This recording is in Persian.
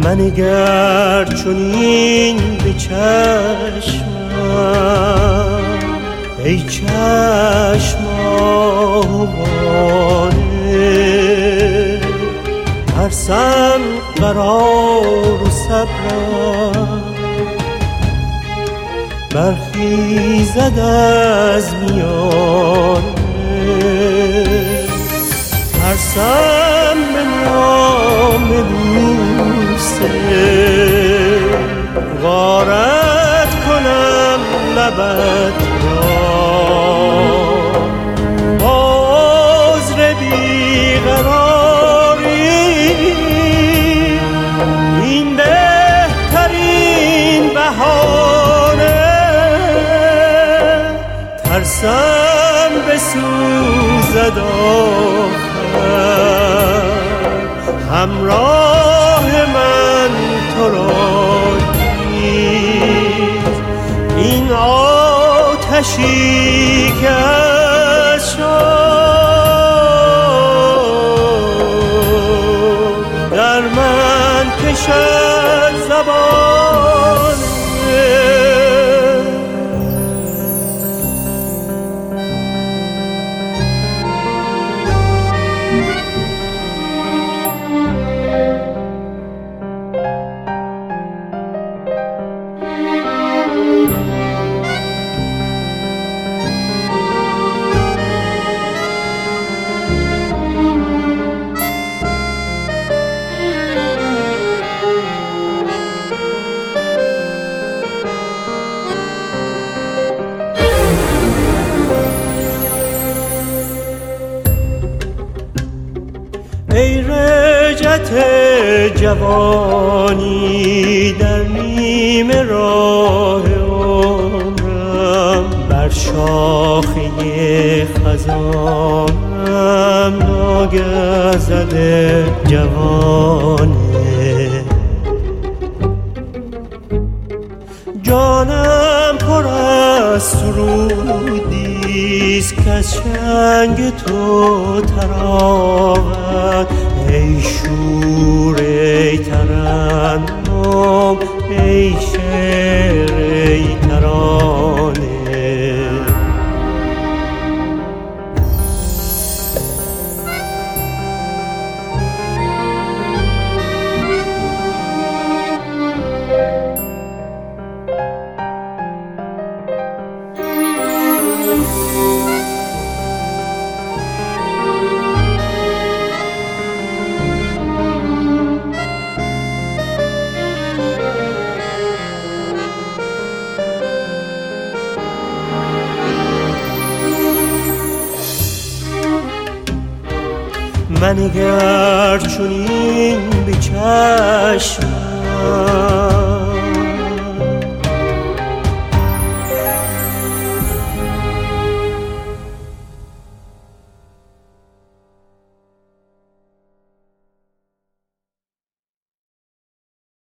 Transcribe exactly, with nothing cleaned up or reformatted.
منگر چنین به چشمم ای چشم آهوانه، ترسم قرار و صبرم برخیزد از میانه، ترسم به نام بوسه غارت کنم لبت را، باز بیقراری این بهترین بهانه، ترسم بسوزد آخر همراه من تو را نیز، این آتشی که از شد در من کشد زبانه. ای رجعت جوانی در نیمه راه عمرم، بر شاخه خزانم ناگه زده جوانه، جانم پر از سرودیست که از چنگ تو تراود، ای شور ای ترنم ای شعر ای ترانه، منگر چنین به چشمم